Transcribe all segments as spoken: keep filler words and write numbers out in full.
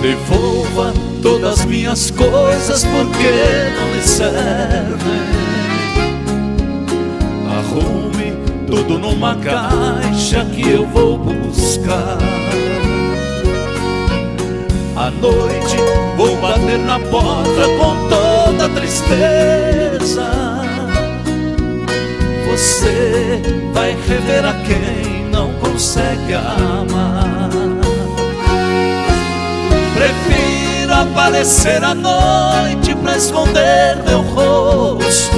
Devolva todas as minhas coisas porque não me servem. Arrume tudo numa caixa que eu vou buscar. À noite vou bater na porta com toda tristeza. Você vai rever a quem não consegue amar. Prefiro aparecer à noite pra esconder meu rosto,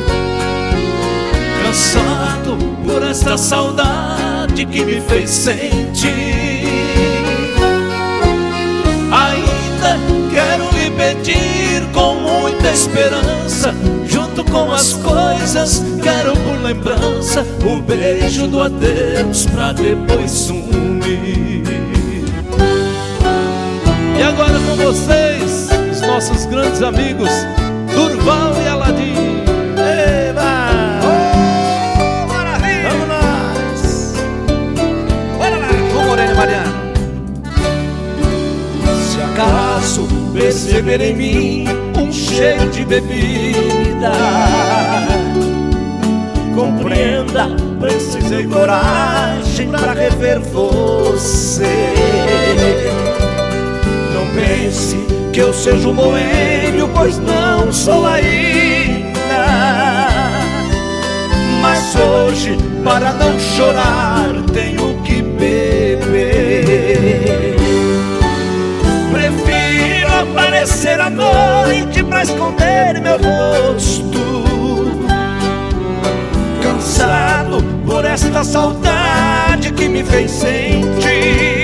cansado por esta saudade que me fez sentir. Ainda quero lhe pedir com muita esperança, junto com as coisas, quero por lembrança o beijo do adeus pra depois sumir. E agora com vocês, os nossos grandes amigos Durval e Aladim. Eba! Oh, maravilha! Vamos nós! Bora lá! Com Moreno e Mariano. Se acaso perceber em mim um cheiro de bebida, compreenda, precisei coragem pra rever você. Não pense que eu seja um boêmio, pois não sou ainda. Mas hoje, para não chorar, tenho que beber. Prefiro aparecer à noite pra esconder meu rosto, cansado por esta saudade que me fez sentir.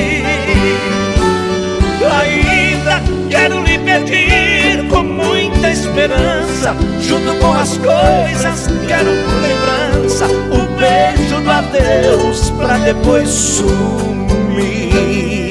Ainda quero lhe pedir com muita esperança, junto com as coisas, quero por lembrança o beijo do adeus pra depois sumir.